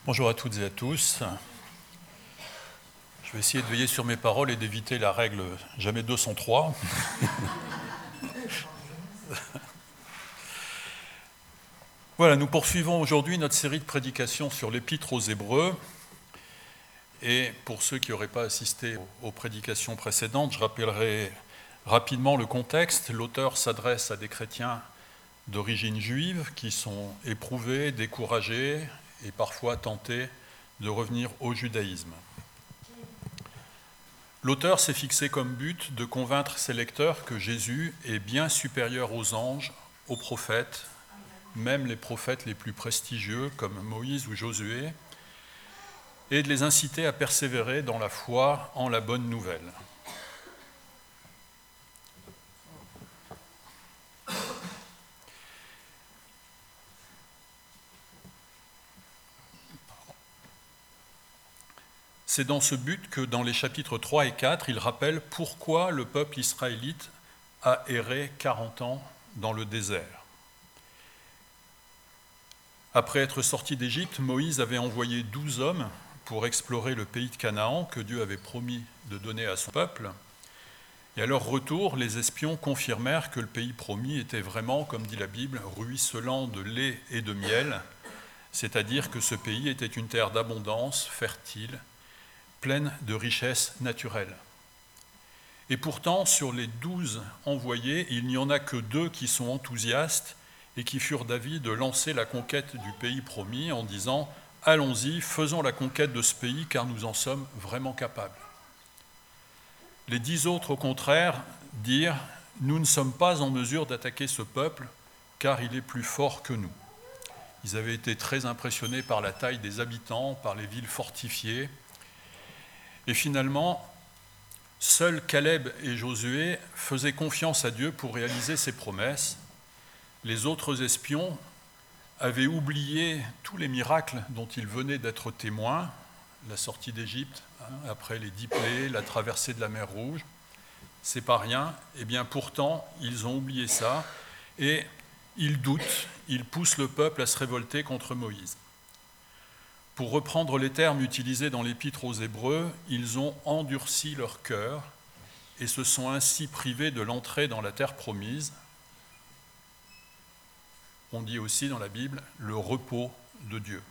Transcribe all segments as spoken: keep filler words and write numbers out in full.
Bonjour à toutes et à tous. Je vais essayer de veiller sur mes paroles et d'éviter la règle « jamais deux sans trois ». Voilà, nous poursuivons aujourd'hui notre série de prédications sur l'Épître aux Hébreux. Et pour ceux qui n'auraient pas assisté aux prédications précédentes, je rappellerai rapidement le contexte. L'auteur s'adresse à des chrétiens d'origine juive qui sont éprouvés, découragés et parfois tentés de revenir au judaïsme. L'auteur s'est fixé comme but de convaincre ses lecteurs que Jésus est bien supérieur aux anges, aux prophètes, même les prophètes les plus prestigieux comme Moïse ou Josué, et de les inciter à persévérer dans la foi en la bonne nouvelle. C'est dans ce but que dans les chapitres trois et quatre, il rappelle pourquoi le peuple israélite a erré quarante ans dans le désert. Après être sorti d'Égypte, Moïse avait envoyé douze hommes pour explorer le pays de Canaan que Dieu avait promis de donner à son peuple. Et à leur retour, les espions confirmèrent que le pays promis était vraiment, comme dit la Bible, ruisselant de lait et de miel, c'est-à-dire que ce pays était une terre d'abondance, fertile, pleine de richesses naturelles. Et pourtant, sur les douze envoyés, il n'y en a que deux qui sont enthousiastes et qui furent d'avis de lancer la conquête du pays promis en disant « Allons-y, faisons la conquête de ce pays car nous en sommes vraiment capables ». Les dix autres, au contraire, dirent « Nous ne sommes pas en mesure d'attaquer ce peuple car il est plus fort que nous ». Ils avaient été très impressionnés par la taille des habitants, par les villes fortifiées. Et finalement, seuls Caleb et Josué faisaient confiance à Dieu pour réaliser ses promesses. Les autres espions avaient oublié tous les miracles dont ils venaient d'être témoins, la sortie d'Égypte, hein, après les dix plaies, la traversée de la mer Rouge, c'est pas rien. Et bien pourtant, ils ont oublié ça et ils doutent, ils poussent le peuple à se révolter contre Moïse. Pour reprendre les termes utilisés dans l'Épître aux Hébreux, ils ont endurci leur cœur et se sont ainsi privés de l'entrée dans la terre promise. On dit aussi dans la Bible le repos de Dieu.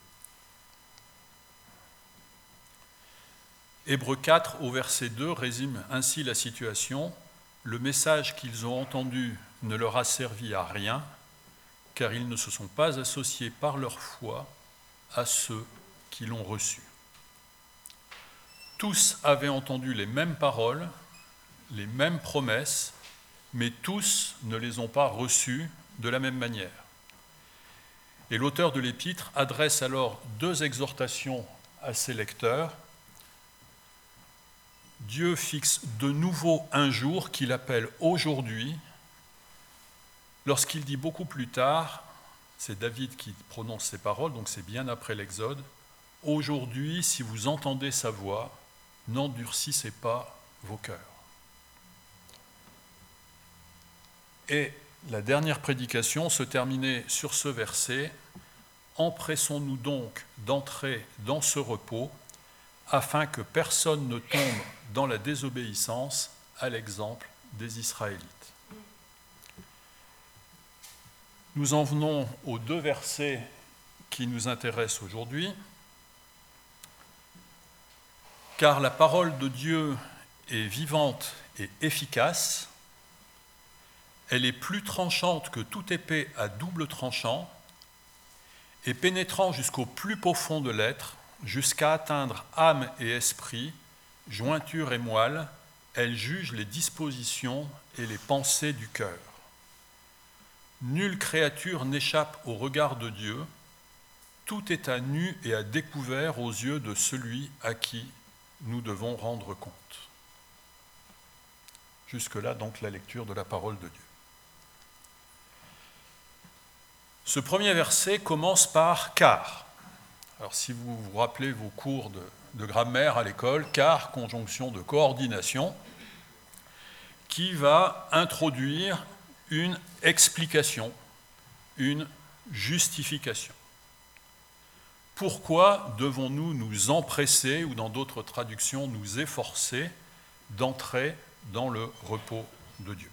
Hébreux quatre au verset deux résume ainsi la situation. Le message qu'ils ont entendu ne leur a servi à rien, car ils ne se sont pas associés par leur foi à ceux qui l'ont reçu. Tous avaient entendu les mêmes paroles, les mêmes promesses, mais tous ne les ont pas reçues de la même manière. Et l'auteur de l'Épître adresse alors deux exhortations à ses lecteurs. Dieu fixe de nouveau un jour qu'il appelle aujourd'hui, lorsqu'il dit beaucoup plus tard, c'est David qui prononce ces paroles, donc c'est bien après l'Exode. « Aujourd'hui, si vous entendez sa voix, n'endurcissez pas vos cœurs. » Et la dernière prédication se terminait sur ce verset. « Empressons-nous donc d'entrer dans ce repos, afin que personne ne tombe dans la désobéissance, à l'exemple des Israélites. » Nous en venons aux deux versets qui nous intéressent aujourd'hui. « Car la parole de Dieu est vivante et efficace, elle est plus tranchante que toute épée à double tranchant, et pénétrant jusqu'au plus profond de l'être, jusqu'à atteindre âme et esprit, jointure et moelle, elle juge les dispositions et les pensées du cœur. Nulle créature n'échappe au regard de Dieu, tout est à nu et à découvert aux yeux de celui à qui nous devons rendre compte. » Jusque-là, donc, la lecture de la parole de Dieu. Ce premier verset commence par « car ». Alors, si vous vous rappelez vos cours de, de grammaire à l'école, « car », conjonction de coordination, qui va introduire une explication, une justification. pourquoi devons-nous nous empresser, ou dans d'autres traductions, nous efforcer d'entrer dans le repos de Dieu?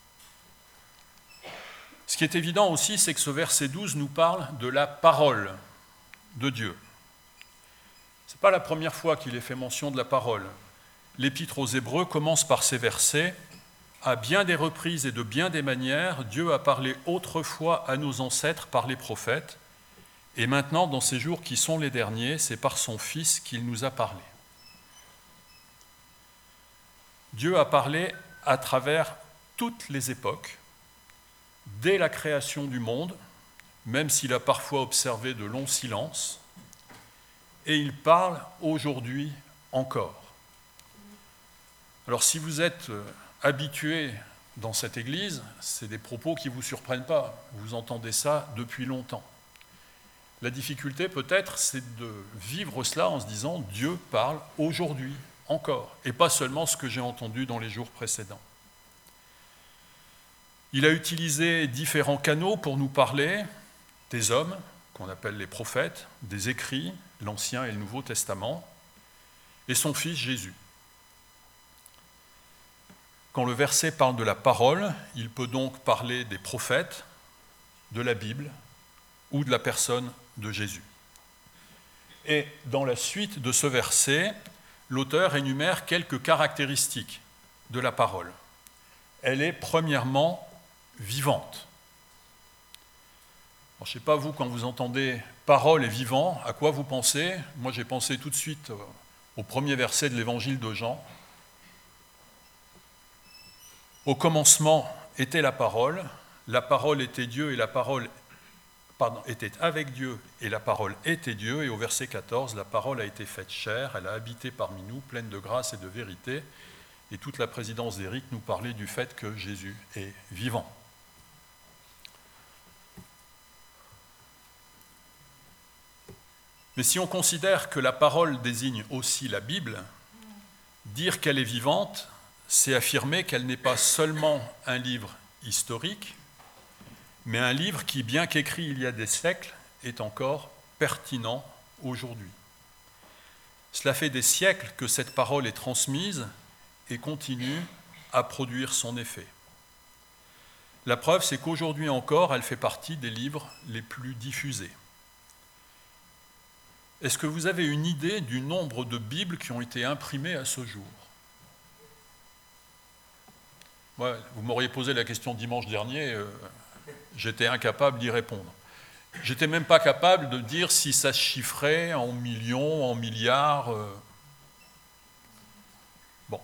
Ce qui est évident aussi, c'est que ce verset douze nous parle de la parole de Dieu. Ce n'est pas la première fois qu'il est fait mention de la parole. L'Épître aux Hébreux commence par ces versets. À bien des reprises et de bien des manières, Dieu a parlé autrefois à nos ancêtres par les prophètes, et maintenant, dans ces jours qui sont les derniers, c'est par son Fils qu'il nous a parlé. Dieu a parlé à travers toutes les époques, dès la création du monde, même s'il a parfois observé de longs silences, et il parle aujourd'hui encore. Alors si vous êtes habitué dans cette église, c'est des propos qui ne vous surprennent pas, vous entendez ça depuis longtemps. La difficulté peut-être, c'est de vivre cela en se disant « Dieu parle aujourd'hui encore », et pas seulement ce que j'ai entendu dans les jours précédents. Il a utilisé différents canaux pour nous parler des hommes, qu'on appelle les prophètes, des écrits, l'Ancien et le Nouveau Testament, et son Fils Jésus. Quand le verset parle de la parole, il peut donc parler des prophètes, de la Bible ou de la personne de Jésus. Et dans la suite de ce verset, l'auteur énumère quelques caractéristiques de la parole. Elle est premièrement vivante. Alors, je ne sais pas vous, quand vous entendez parole et vivant, à quoi vous pensez? Moi j'ai pensé tout de suite au premier verset de l'évangile de Jean. Au commencement était la parole, la parole était Dieu et la parole pardon, était avec Dieu et la parole était Dieu. Et au verset quatorze, la parole a été faite chair, elle a habité parmi nous, pleine de grâce et de vérité. Et toute la présidence d'Éric nous parlait du fait que Jésus est vivant. Mais si on considère que la parole désigne aussi la Bible, dire qu'elle est vivante, c'est affirmer qu'elle n'est pas seulement un livre historique, mais un livre qui, bien qu'écrit il y a des siècles, est encore pertinent aujourd'hui. Cela fait des siècles que cette parole est transmise et continue à produire son effet. La preuve, c'est qu'aujourd'hui encore, elle fait partie des livres les plus diffusés. Est-ce que vous avez une idée du nombre de Bibles qui ont été imprimées à ce jour? Ouais, vous m'auriez posé la question dimanche dernier, euh, j'étais incapable d'y répondre. J'étais même pas capable de dire si ça se chiffrait en millions, en milliards. Euh. Bon.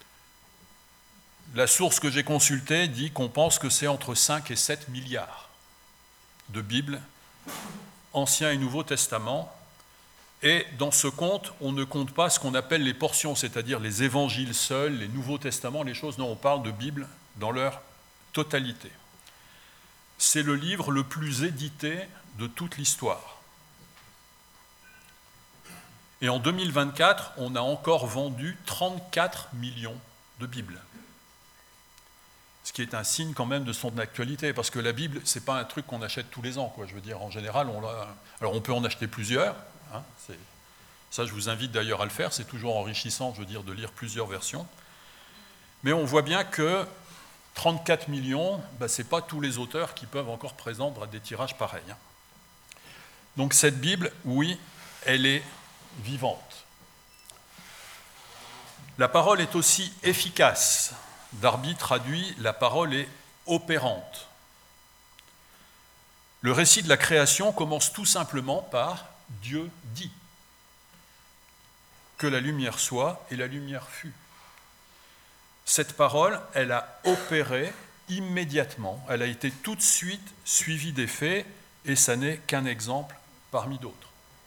La source que j'ai consultée dit qu'on pense que c'est entre cinq et sept milliards de Bibles, Ancien et Nouveau Testament. Et dans ce compte, on ne compte pas ce qu'on appelle les portions, c'est-à-dire les évangiles seuls, les Nouveaux Testaments, les choses dont on parle de Bible dans leur totalité. C'est le livre le plus édité de toute l'histoire. Et en deux mille vingt-quatre, on a encore vendu trente-quatre millions de Bibles. Ce qui est un signe quand même de son actualité, parce que la Bible, ce n'est pas un truc qu'on achète tous les ans, quoi. Je veux dire, en général, on l'a... Alors on peut en acheter plusieurs. Hein, c'est... Ça, je vous invite d'ailleurs à le faire, c'est toujours enrichissant, je veux dire, de lire plusieurs versions. Mais on voit bien que trente-quatre millions, ben, ce n'est pas tous les auteurs qui peuvent encore présenter des tirages pareils. Hein. Donc cette Bible, oui, elle est vivante. La parole est aussi efficace. Darby traduit « la parole est opérante ». Le récit de la création commence tout simplement par « Dieu dit ». Que la lumière soit, et la lumière fut. Cette parole, elle a opéré immédiatement, elle a été tout de suite suivie des faits, et ça n'est qu'un exemple parmi d'autres.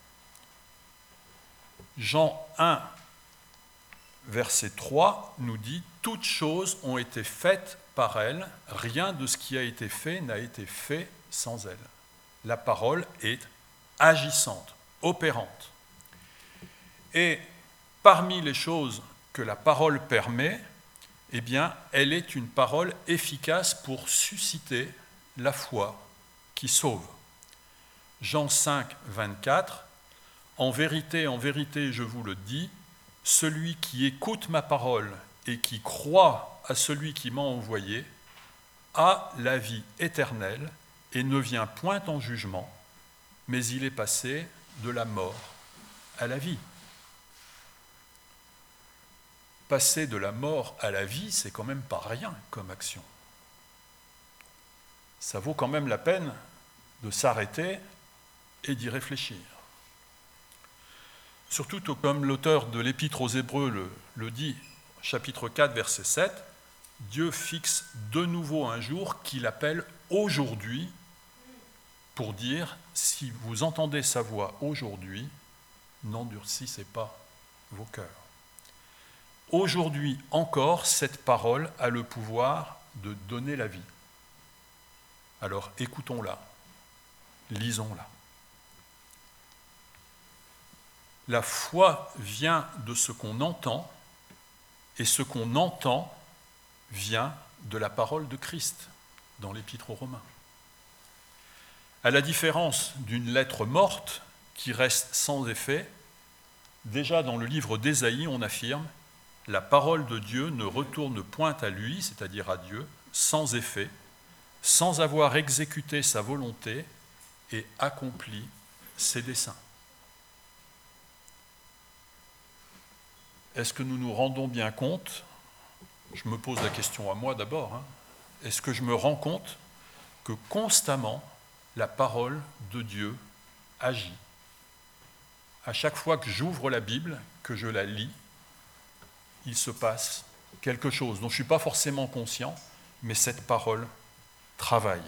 Jean un, verset trois, nous dit « Toutes choses ont été faites par elle, rien de ce qui a été fait n'a été fait sans elle. » La parole est agissante, opérante. Et parmi les choses que la parole permet, eh bien, elle est une parole efficace pour susciter la foi qui sauve. Jean cinq, vingt-quatre, En vérité, en vérité, je vous le dis, celui qui écoute ma parole et qui croit à celui qui m'a envoyé a la vie éternelle et ne vient point en jugement, mais il est passé de la mort à la vie. Passer de la mort à la vie, c'est quand même pas rien comme action. Ça vaut quand même la peine de s'arrêter et d'y réfléchir. Surtout comme l'auteur de l'Épître aux Hébreux le, le dit, chapitre quatre, verset sept, Dieu fixe de nouveau un jour qu'il appelle aujourd'hui pour dire, si vous entendez sa voix aujourd'hui, n'endurcissez pas vos cœurs. Aujourd'hui encore, cette parole a le pouvoir de donner la vie. Alors écoutons-la, lisons-la. La foi vient de ce qu'on entend, et ce qu'on entend vient de la parole de Christ, dans l'Épître aux Romains. À la différence d'une lettre morte qui reste sans effet, déjà dans le livre d'Ésaïe, on affirme « La parole de Dieu ne retourne point à lui, c'est-à-dire à Dieu, sans effet, sans avoir exécuté sa volonté et accompli ses desseins. » Est-ce que nous nous rendons bien compte, je me pose la question à moi d'abord, hein, est-ce que je me rends compte que constamment la parole de Dieu agit? À chaque fois que j'ouvre la Bible, que je la lis, il se passe quelque chose dont je ne suis pas forcément conscient, mais cette parole travaille.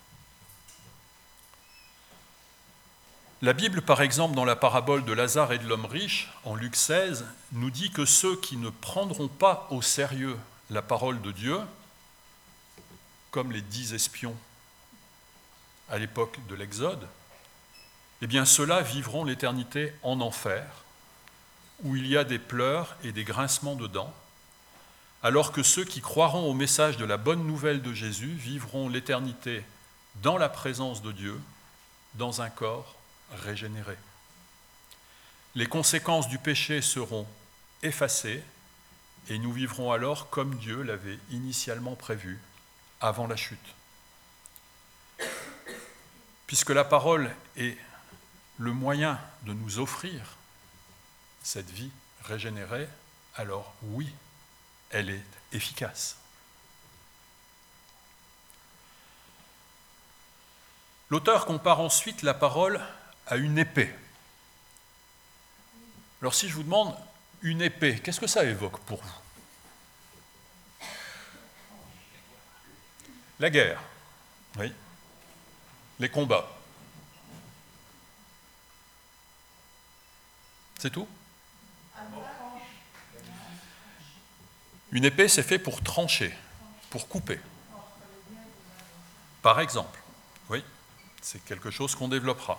La Bible, par exemple, dans la parabole de Lazare et de l'homme riche, en Luc seize, nous dit que ceux qui ne prendront pas au sérieux la parole de Dieu, comme les dix espions à l'époque de l'Exode, eh bien ceux-là vivront l'éternité en enfer, où il y a des pleurs et des grincements de dents, alors que ceux qui croiront au message de la bonne nouvelle de Jésus vivront l'éternité dans la présence de Dieu, dans un corps régénéré. Les conséquences du péché seront effacées et nous vivrons alors comme Dieu l'avait initialement prévu avant la chute. Puisque la parole est le moyen de nous offrir cette vie régénérée, alors oui, elle est efficace. L'auteur compare ensuite la parole à une épée. Alors si je vous demande une épée, qu'est-ce que ça évoque pour vous? La guerre, oui. Les combats. C'est tout? Une épée, c'est fait pour trancher, pour couper. Par exemple, oui, c'est quelque chose qu'on développera.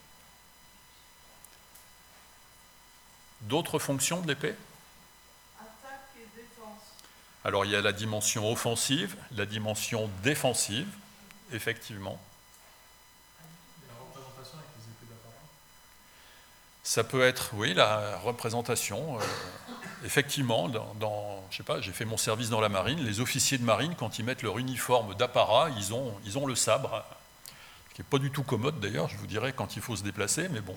D'autres fonctions de l'épée? Attaque et défense. Alors il y a la dimension offensive, la dimension défensive, effectivement. La représentation avec les épées d'apparat. Ça peut être, oui, la représentation. Euh, effectivement, dans, dans, je sais pas, j'ai fait mon service dans la marine. Les officiers de marine, quand ils mettent leur uniforme d'apparat, ils ont, ils ont le sabre, ce qui n'est pas du tout commode d'ailleurs, je vous dirais, quand il faut se déplacer, mais bon.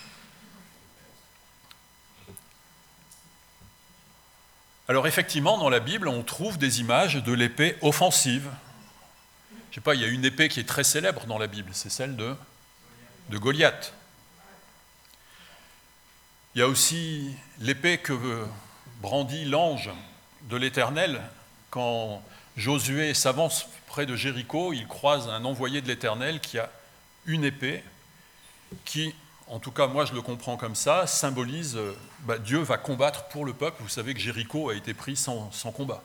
Alors effectivement, dans la Bible, on trouve des images de l'épée offensive. Je sais pas, il y a une épée qui est très célèbre dans la Bible, c'est celle de, de Goliath. Il y a aussi l'épée que brandit l'ange de l'Éternel quand Josué s'avance près de Jéricho, il croise un envoyé de l'Éternel qui a une épée qui, en tout cas moi je le comprends comme ça, symbolise bah, Dieu va combattre pour le peuple. Vous savez que Jéricho a été pris sans, sans combat.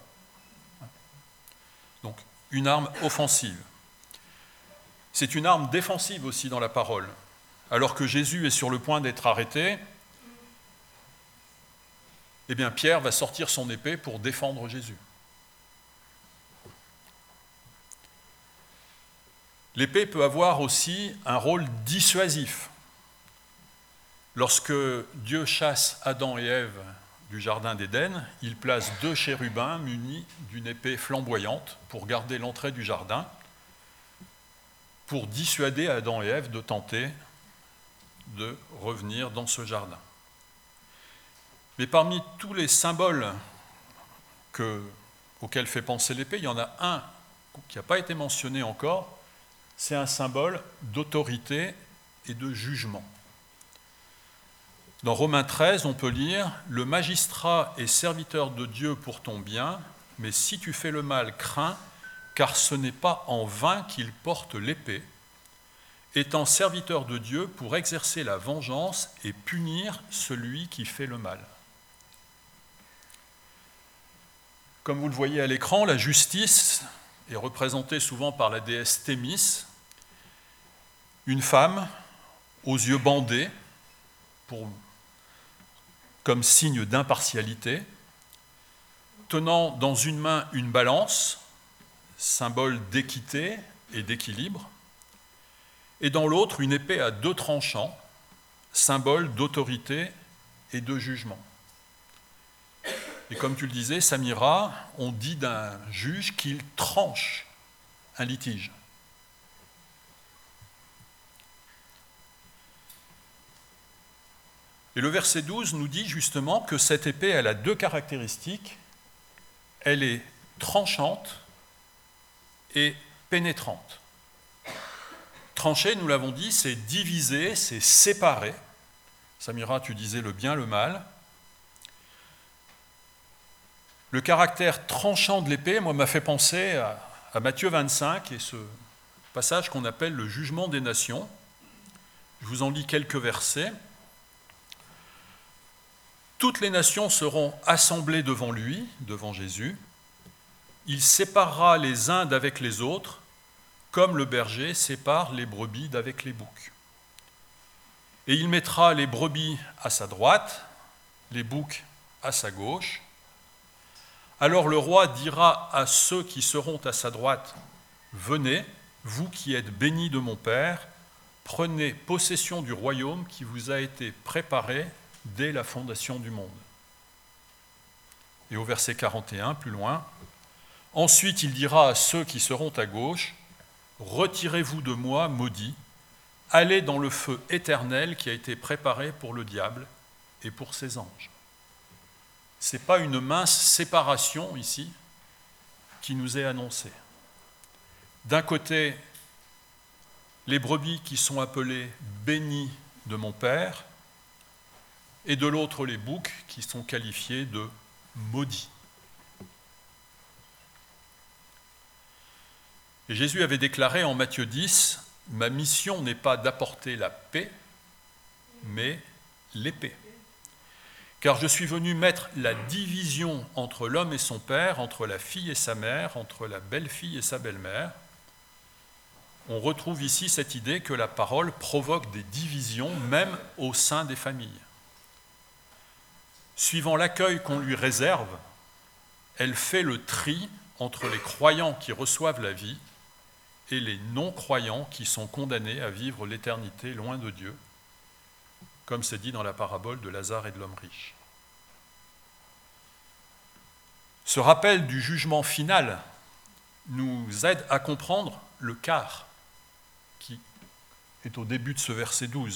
Donc une arme offensive. C'est une arme défensive aussi dans la parole. Alors que Jésus est sur le point d'être arrêté, eh bien Pierre va sortir son épée pour défendre Jésus. L'épée peut avoir aussi un rôle dissuasif. Lorsque Dieu chasse Adam et Ève du jardin d'Éden, il place deux chérubins munis d'une épée flamboyante pour garder l'entrée du jardin, pour dissuader Adam et Ève de tenter de revenir dans ce jardin. Mais parmi tous les symboles que, auxquels fait penser l'épée, il y en a un qui n'a pas été mentionné encore, c'est un symbole d'autorité et de jugement. Dans Romains treize, on peut lire « Le magistrat est serviteur de Dieu pour ton bien, mais si tu fais le mal, crains, car ce n'est pas en vain qu'il porte l'épée, étant serviteur de Dieu pour exercer la vengeance et punir celui qui fait le mal. » Comme vous le voyez à l'écran, la justice est représentée souvent par la déesse Thémis, une femme aux yeux bandés, pour, comme signe d'impartialité, tenant dans une main une balance, symbole d'équité et d'équilibre, et dans l'autre une épée à deux tranchants, symbole d'autorité et de jugement. Et comme tu le disais, Samira, on dit d'un juge qu'il tranche un litige. Et le verset douze nous dit justement que cette épée, elle a deux caractéristiques. Elle est tranchante et pénétrante. Trancher, nous l'avons dit, c'est diviser, c'est séparer. Samira, tu disais le bien, le mal. Le caractère tranchant de l'épée, moi, m'a fait penser à, à Matthieu vingt-cinq et ce passage qu'on appelle le jugement des nations. Je vous en lis quelques versets. Toutes les nations seront assemblées devant lui, devant Jésus. Il séparera les uns d'avec les autres, comme le berger sépare les brebis d'avec les boucs. Et il mettra les brebis à sa droite, les boucs à sa gauche. Alors le roi dira à ceux qui seront à sa droite, « Venez, vous qui êtes bénis de mon Père, prenez possession du royaume qui vous a été préparé dès la fondation du monde. » Et au verset quarante et un, plus loin, « Ensuite il dira à ceux qui seront à gauche, « Retirez-vous de moi, maudits, allez dans le feu éternel qui a été préparé pour le diable et pour ses anges. » Ce n'est pas une mince séparation ici qui nous est annoncée. D'un côté, les brebis qui sont appelées bénies de mon Père, et de l'autre, les boucs qui sont qualifiés de maudits. Et Jésus avait déclaré en Matthieu dix, « Ma mission n'est pas d'apporter la paix, mais l'épée. Car je suis venu mettre la division entre l'homme et son père, entre la fille et sa mère, entre la belle-fille et sa belle-mère. » On retrouve ici cette idée que la parole provoque des divisions, même au sein des familles. Suivant l'accueil qu'on lui réserve, elle fait le tri entre les croyants qui reçoivent la vie et les non-croyants qui sont condamnés à vivre l'éternité loin de Dieu, comme c'est dit dans la parabole de Lazare et de l'homme riche. Ce rappel du jugement final nous aide à comprendre le quart qui est au début de ce verset douze.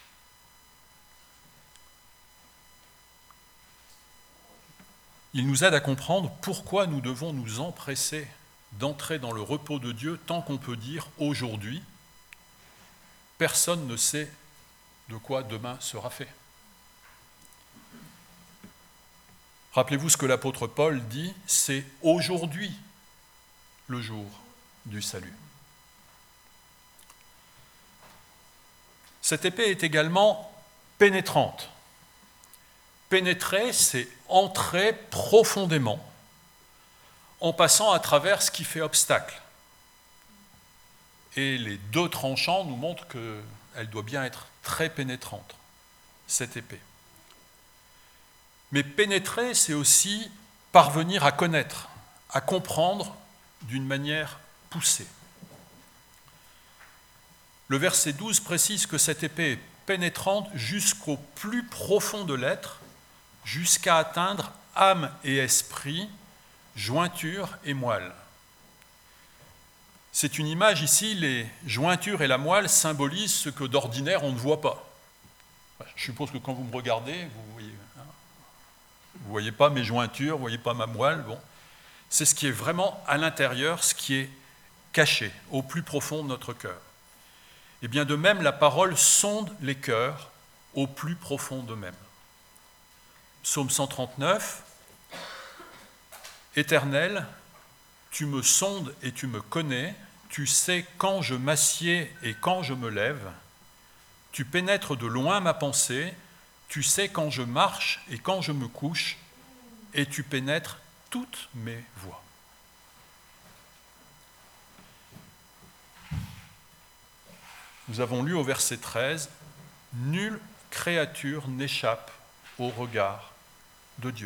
Il nous aide à comprendre pourquoi nous devons nous empresser d'entrer dans le repos de Dieu tant qu'on peut dire aujourd'hui, personne ne sait de quoi demain sera fait. Rappelez-vous ce que l'apôtre Paul dit, c'est aujourd'hui le jour du salut. Cette épée est également pénétrante. Pénétrer, c'est entrer profondément en passant à travers ce qui fait obstacle. Et les deux tranchants nous montrent qu'elle doit bien être très pénétrante, cette épée. Mais pénétrer, c'est aussi parvenir à connaître, à comprendre d'une manière poussée. Le verset douze précise que cette épée est pénétrante jusqu'au plus profond de l'être, jusqu'à atteindre âme et esprit, jointure et moelle. C'est une image ici, les jointures et la moelle symbolisent ce que d'ordinaire on ne voit pas. Je suppose que quand vous me regardez, vous voyez, hein, vous voyez pas mes jointures, vous voyez pas ma moelle. Bon, c'est ce qui est vraiment à l'intérieur, ce qui est caché, au plus profond de notre cœur. Et bien de même, la parole sonde les cœurs au plus profond d'eux-mêmes. Psaume cent trente-neuf, « Éternel, tu me sondes et tu me connais, tu sais quand je m'assieds et quand je me lève, tu pénètres de loin ma pensée, tu sais quand je marche et quand je me couche, et tu pénètres toutes mes voies. » Nous avons lu au verset treize, « Nulle créature n'échappe au regard de Dieu. »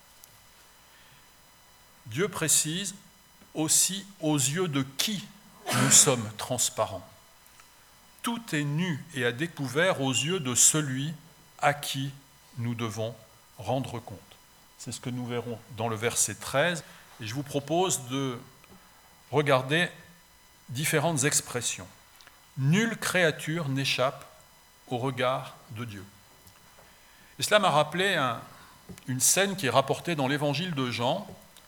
Dieu précise aussi aux yeux de qui nous sommes transparents. Tout est nu et à découvert aux yeux de celui à qui nous devons rendre compte. C'est ce que nous verrons dans le verset treize. Et je vous propose de regarder différentes expressions. Nulle créature n'échappe au regard de Dieu. Et cela m'a rappelé un, une scène qui est rapportée dans l'évangile de Jean,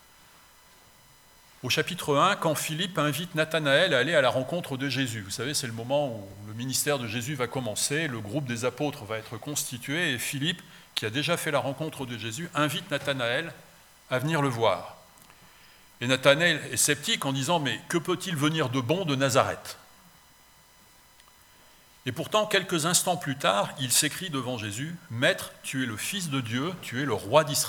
au chapitre un, quand Philippe invite Nathanaël à aller à la rencontre de Jésus. Vous savez, c'est le moment où le ministère de Jésus va commencer, le groupe des apôtres va être constitué, et Philippe, qui a déjà fait la rencontre de Jésus, invite Nathanaël à venir le voir. Et Nathanaël est sceptique en disant « Mais que peut-il venir de bon de Nazareth ?» Et pourtant, quelques instants plus tard, il s'écrie devant Jésus « Maître, tu es le Fils de Dieu, tu es le roi d'Israël. »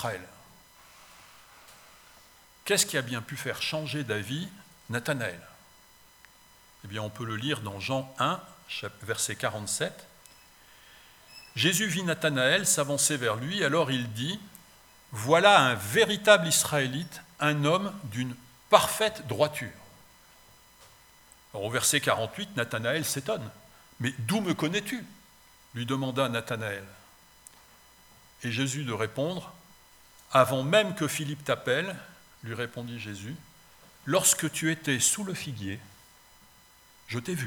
Qu'est-ce qui a bien pu faire changer d'avis Nathanaël ? Eh bien, on peut le lire dans Jean un, verset quarante-sept. Jésus vit Nathanaël s'avancer vers lui, alors il dit « Voilà un véritable Israélite, un homme d'une parfaite droiture. » Alors, au verset quarante-huit, Nathanaël s'étonne. « Mais d'où me connais-tu » lui demanda Nathanaël. Et Jésus de répondre « Avant même que Philippe t'appelle, lui répondit Jésus, « Lorsque tu étais sous le figuier, je t'ai vu. »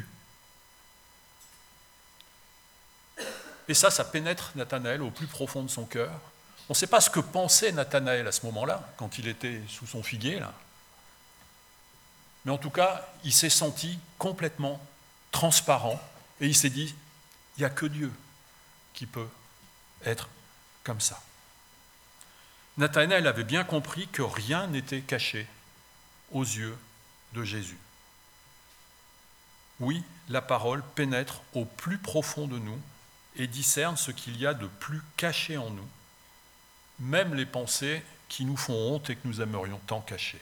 Et ça, ça pénètre Nathanaël au plus profond de son cœur. On ne sait pas ce que pensait Nathanaël à ce moment-là, quand il était sous son figuier, là. Mais en tout cas, il s'est senti complètement transparent et il s'est dit, il n'y a que Dieu qui peut être comme ça. Nathanaël avait bien compris que rien n'était caché aux yeux de Jésus. Oui, la parole pénètre au plus profond de nous et discerne ce qu'il y a de plus caché en nous, même les pensées qui nous font honte et que nous aimerions tant cacher.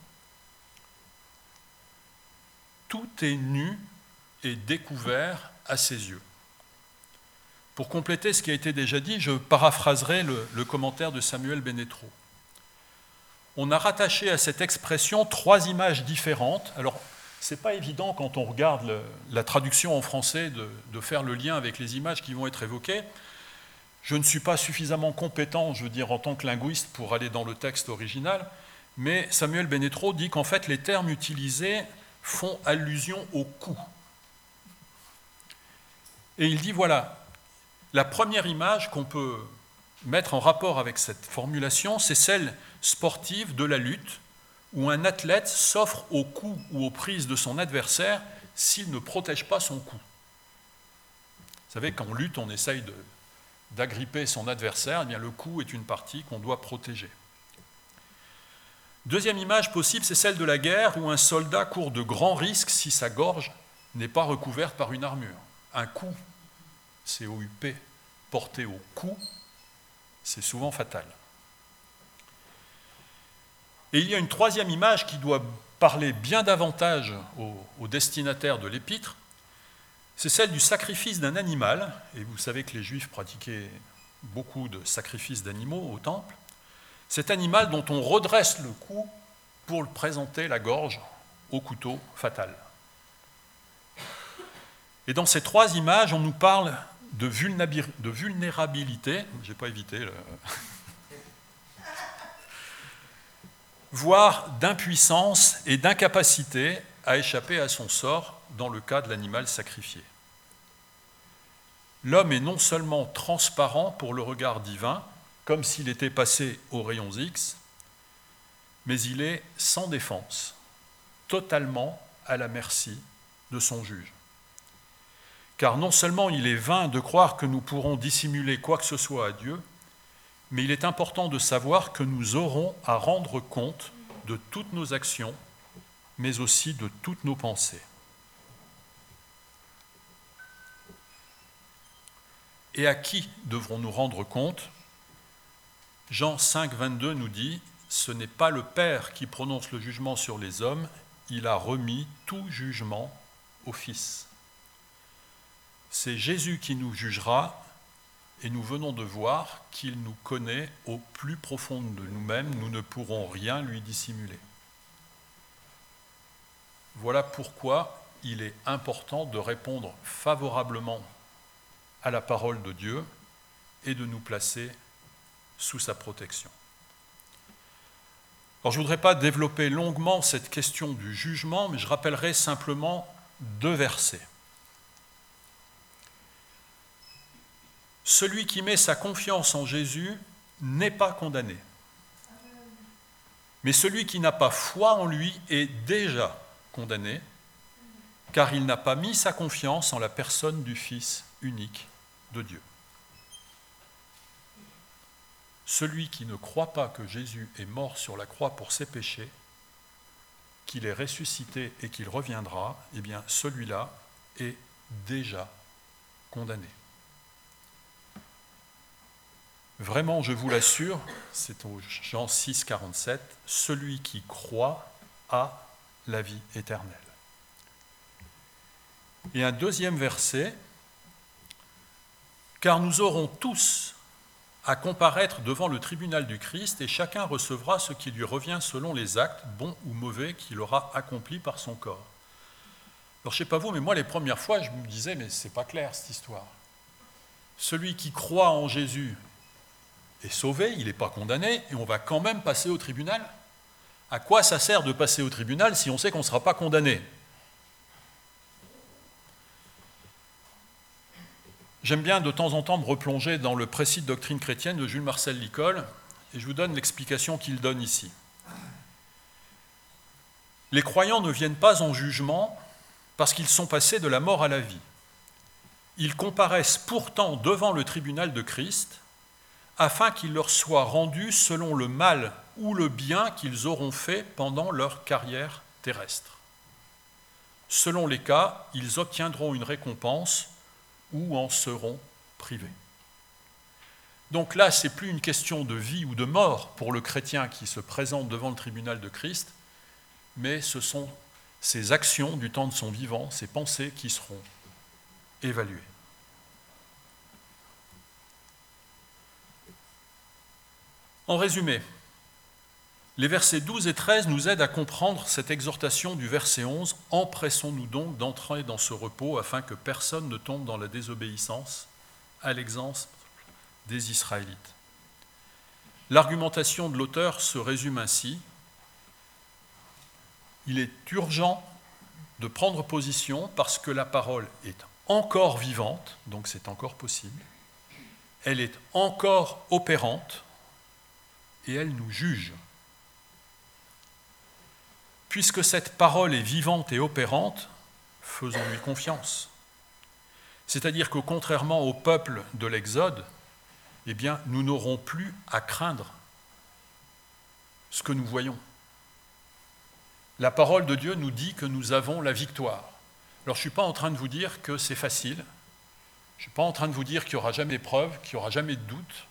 Tout est nu et découvert à ses yeux. Pour compléter ce qui a été déjà dit, je paraphraserai le, le commentaire de Samuel Benetro. On a rattaché à cette expression trois images différentes. Alors, ce n'est pas évident quand on regarde le, la traduction en français de, de faire le lien avec les images qui vont être évoquées. Je ne suis pas suffisamment compétent, je veux dire, en tant que linguiste pour aller dans le texte original, mais Samuel Benetro dit qu'en fait, les termes utilisés font allusion au coup. Et il dit, voilà, la première image qu'on peut mettre en rapport avec cette formulation, c'est celle sportive de la lutte, où un athlète s'offre au coup ou aux prises de son adversaire s'il ne protège pas son coup. Vous savez, qu'en lutte, on essaye de, d'agripper son adversaire, eh bien, le coup est une partie qu'on doit protéger. Deuxième image possible, c'est celle de la guerre, où un soldat court de grands risques si sa gorge n'est pas recouverte par une armure. Un coup, C O U P, porté au cou, c'est souvent fatal. Et il y a une troisième image qui doit parler bien davantage aux, aux destinataires de l'épître, c'est celle du sacrifice d'un animal, et vous savez que les Juifs pratiquaient beaucoup de sacrifices d'animaux au temple, cet animal dont on redresse le cou pour le présenter la gorge au couteau fatal. Et dans ces trois images, on nous parle de, vulnérabil- de vulnérabilité, j'ai pas évité, le... voire d'impuissance et d'incapacité à échapper à son sort dans le cas de l'animal sacrifié. L'homme est non seulement transparent pour le regard divin, comme s'il était passé aux rayons X, mais il est sans défense, totalement à la merci de son juge. Car non seulement il est vain de croire que nous pourrons dissimuler quoi que ce soit à Dieu, mais il est important de savoir que nous aurons à rendre compte de toutes nos actions, mais aussi de toutes nos pensées. Et à qui devrons-nous rendre compte ? Jean cinq, vingt-deux nous dit « Ce n'est pas le Père qui prononce le jugement sur les hommes, il a remis tout jugement au Fils. » C'est Jésus qui nous jugera, et nous venons de voir qu'il nous connaît au plus profond de nous-mêmes, nous ne pourrons rien lui dissimuler. Voilà pourquoi il est important de répondre favorablement à la parole de Dieu et de nous placer sous sa protection. Alors, je ne voudrais pas développer longuement cette question du jugement, mais je rappellerai simplement deux versets. Celui qui met sa confiance en Jésus n'est pas condamné. Mais celui qui n'a pas foi en lui est déjà condamné, car il n'a pas mis sa confiance en la personne du Fils unique de Dieu. Celui qui ne croit pas que Jésus est mort sur la croix pour ses péchés, qu'il est ressuscité et qu'il reviendra, eh bien celui-là est déjà condamné. Vraiment, je vous l'assure, c'est au Jean six, quarante-sept, celui qui croit a la vie éternelle. Et un deuxième verset, car nous aurons tous à comparaître devant le tribunal du Christ et chacun recevra ce qui lui revient selon les actes, bons ou mauvais, qu'il aura accomplis par son corps. Alors je ne sais pas vous, mais moi les premières fois je me disais, mais c'est pas clair cette histoire. Celui qui croit en Jésus est sauvé, il n'est pas condamné, et on va quand même passer au tribunal. À quoi ça sert de passer au tribunal si on sait qu'on ne sera pas condamné ? J'aime bien de temps en temps me replonger dans le précis de doctrine chrétienne de Jules Marcel Licol, et je vous donne l'explication qu'il donne ici. Les croyants ne viennent pas en jugement parce qu'ils sont passés de la mort à la vie. Ils comparaissent pourtant devant le tribunal de Christ afin qu'il leur soit rendu selon le mal ou le bien qu'ils auront fait pendant leur carrière terrestre. Selon les cas, ils obtiendront une récompense ou en seront privés. Donc là, ce n'est plus une question de vie ou de mort pour le chrétien qui se présente devant le tribunal de Christ, mais ce sont ses actions du temps de son vivant, ses pensées qui seront évaluées. En résumé, les versets douze et treize nous aident à comprendre cette exhortation du verset onze. « Empressons-nous donc d'entrer dans ce repos afin que personne ne tombe dans la désobéissance, à l'exemple des Israélites. » L'argumentation de l'auteur se résume ainsi. Il est urgent de prendre position parce que la parole est encore vivante, donc c'est encore possible. Elle est encore opérante et elle nous juge. Puisque cette parole est vivante et opérante, faisons-lui confiance. C'est-à-dire que contrairement au peuple de l'Exode, eh bien, nous n'aurons plus à craindre ce que nous voyons. La parole de Dieu nous dit que nous avons la victoire. Alors, je ne suis pas en train de vous dire que c'est facile. Je ne suis pas en train de vous dire qu'il n'y aura jamais d'épreuve, qu'il n'y aura jamais de doute.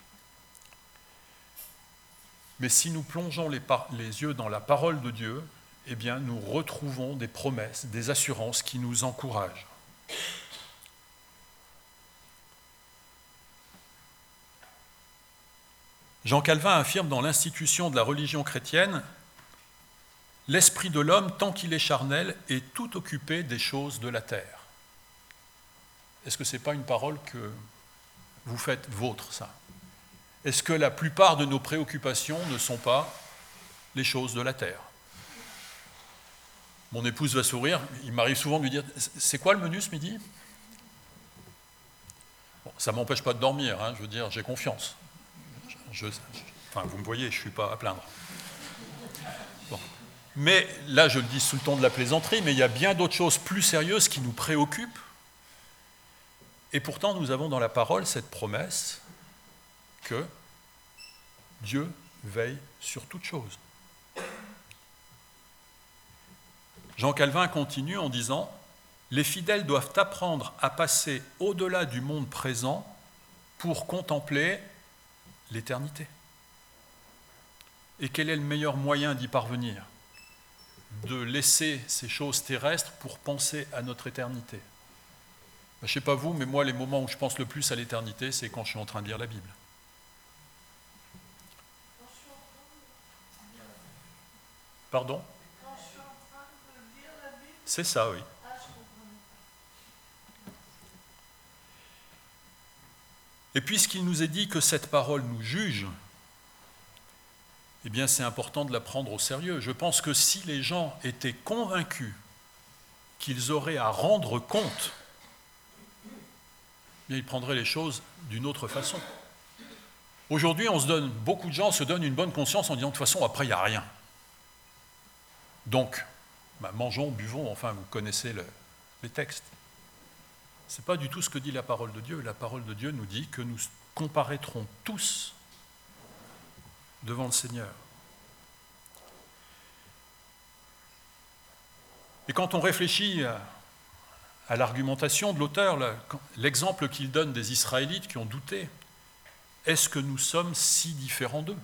Mais si nous plongeons les, par- les yeux dans la parole de Dieu, eh bien, nous retrouvons des promesses, des assurances qui nous encouragent. Jean Calvin affirme dans l'Institution de la religion chrétienne « L'esprit de l'homme, tant qu'il est charnel, est tout occupé des choses de la terre. » Est-ce que ce n'est pas une parole que vous faites vôtre ça? Est-ce que la plupart de nos préoccupations ne sont pas les choses de la terre? Mon épouse va sourire, il m'arrive souvent de lui dire « C'est quoi le menu ce midi ?» Bon, ça ne m'empêche pas de dormir, hein, je veux dire, j'ai confiance. Je, je, enfin, vous me voyez, je ne suis pas à plaindre. Bon. Mais là, je le dis sous le ton de la plaisanterie, mais il y a bien d'autres choses plus sérieuses qui nous préoccupent. Et pourtant, nous avons dans la parole cette promesse que Dieu veille sur toutes choses. Jean Calvin continue en disant « Les fidèles doivent apprendre à passer au-delà du monde présent pour contempler l'éternité. » Et quel est le meilleur moyen d'y parvenir? De laisser ces choses terrestres pour penser à notre éternité. Je ne sais pas vous, mais moi, les moments où je pense le plus à l'éternité, c'est quand je suis en train de lire la Bible. Pardon? Quand je suis en train de lire la Bible, C'est ça, oui. ah, je comprends. Et puisqu'il nous est dit que cette parole nous juge, eh bien c'est important de la prendre au sérieux. Je pense que si les gens étaient convaincus qu'ils auraient à rendre compte, eh bien ils prendraient les choses d'une autre façon. Aujourd'hui, on se donne, beaucoup de gens se donnent une bonne conscience en disant de toute façon, après, il n'y a rien. Donc, bah, mangeons, buvons, enfin, vous connaissez le, les textes. Ce n'est pas du tout ce que dit la parole de Dieu. La parole de Dieu nous dit que nous comparaîtrons tous devant le Seigneur. Et quand on réfléchit à, à l'argumentation de l'auteur, l'exemple qu'il donne des Israélites qui ont douté, est-ce que nous sommes si différents d'eux?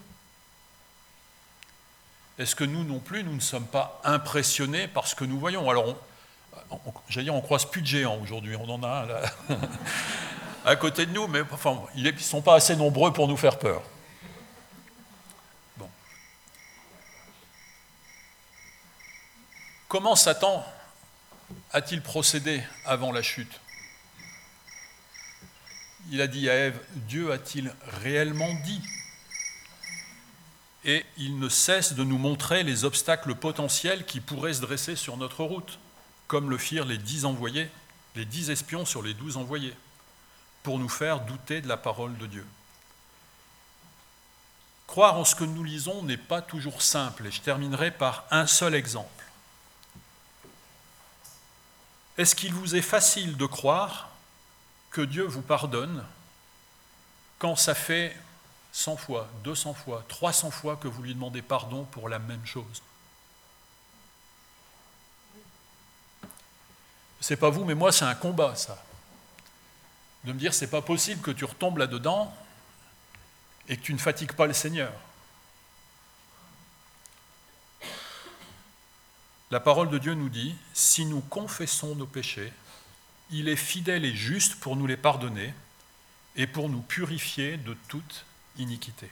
Est-ce que nous non plus, nous ne sommes pas impressionnés par ce que nous voyons? Alors, on, on, j'allais dire, on croise plus de géants aujourd'hui, on en a un là, à côté de nous, mais enfin, ils ne sont pas assez nombreux pour nous faire peur. Bon. Comment Satan a-t-il procédé avant la chute? Il a dit à Ève, Dieu a-t-il réellement dit? Et il ne cesse de nous montrer les obstacles potentiels qui pourraient se dresser sur notre route, comme le firent les dix envoyés, les dix espions sur les douze envoyés, pour nous faire douter de la parole de Dieu. Croire en ce que nous lisons n'est pas toujours simple, et je terminerai par un seul exemple. Est-ce qu'il vous est facile de croire que Dieu vous pardonne quand ça fait cent fois, deux cents fois, trois cents fois que vous lui demandez pardon pour la même chose? C'est pas vous, mais moi, c'est un combat, ça. De me dire, c'est pas possible que tu retombes là-dedans et que tu ne fatigues pas le Seigneur. La parole de Dieu nous dit, si nous confessons nos péchés, il est fidèle et juste pour nous les pardonner et pour nous purifier de toute iniquité.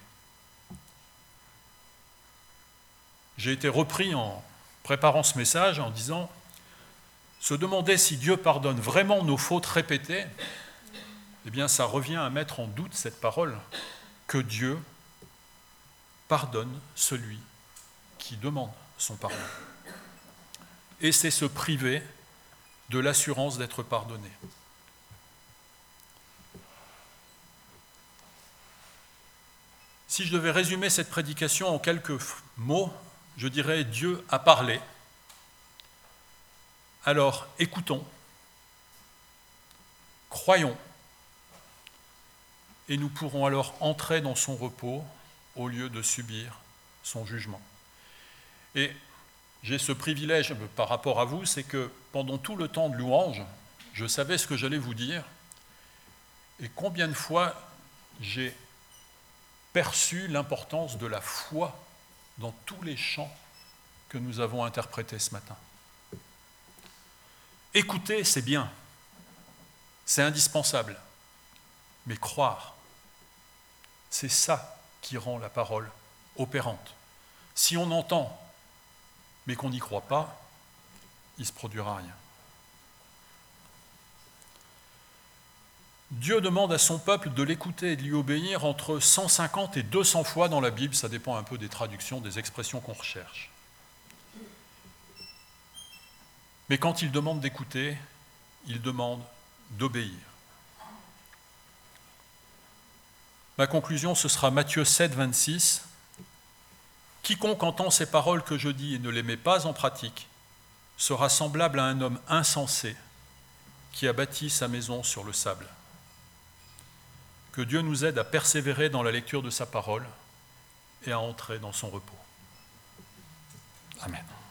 J'ai été repris en préparant ce message en disant, se demander si Dieu pardonne vraiment nos fautes répétées, eh bien ça revient à mettre en doute cette parole, que Dieu pardonne celui qui demande son pardon. Et c'est se priver de l'assurance d'être pardonné. Si je devais résumer cette prédication en quelques mots, je dirais Dieu a parlé. Alors écoutons, croyons, et nous pourrons alors entrer dans son repos au lieu de subir son jugement. Et j'ai ce privilège par rapport à vous, c'est que pendant tout le temps de louange, je savais ce que j'allais vous dire, et combien de fois j'ai perçu l'importance de la foi dans tous les chants que nous avons interprétés ce matin. Écouter, c'est bien, c'est indispensable, mais croire, c'est ça qui rend la parole opérante. Si on entend, mais qu'on n'y croit pas, il ne se produira rien. Dieu demande à son peuple de l'écouter et de lui obéir entre cent cinquante et deux cents fois dans la Bible, ça dépend un peu des traductions, des expressions qu'on recherche. Mais quand il demande d'écouter, il demande d'obéir. Ma conclusion, ce sera Matthieu sept, vingt-six. « Quiconque entend ces paroles que je dis et ne les met pas en pratique sera semblable à un homme insensé qui a bâti sa maison sur le sable. » Que Dieu nous aide à persévérer dans la lecture de sa parole et à entrer dans son repos. Amen.